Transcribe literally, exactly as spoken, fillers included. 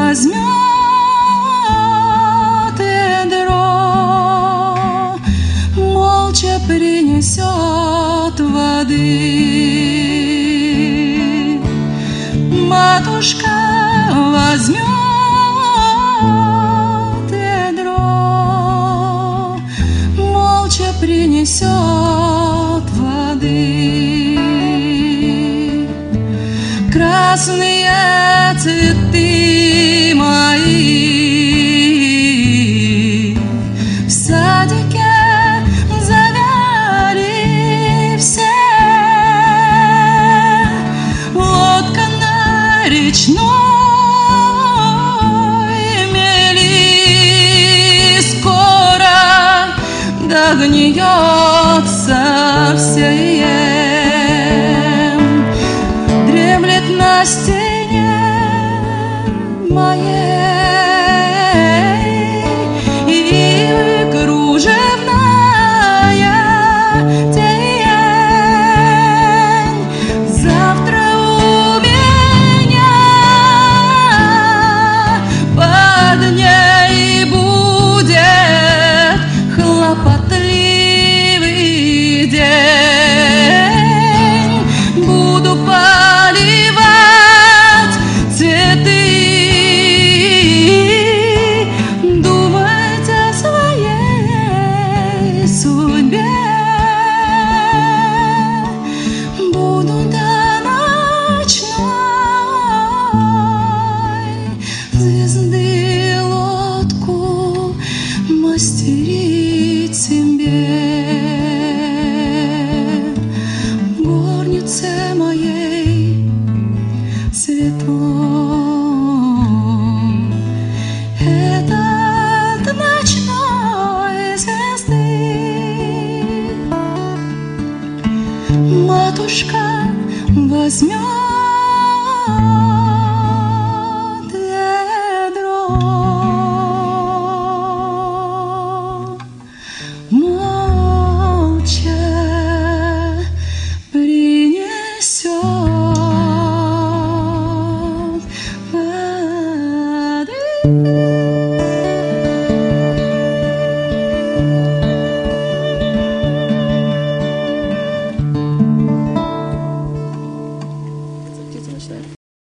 возьмет ведро, молча принесет воды. Матушка возьмет ведро, молча принесет воды. Красные цветы мои в садике завяли все. Лодка на речной мели скоро догниет совсем. Дремлет на стене моей и кружевная тень. Завтра у меня под ней будет хлопотливый день. Буду поливать цветы, думать о своей судьбе. Буду до ночной звезды лодку мастерить себе. В горнице моей светло. Этот ночной звезды матушка возьмет ведро.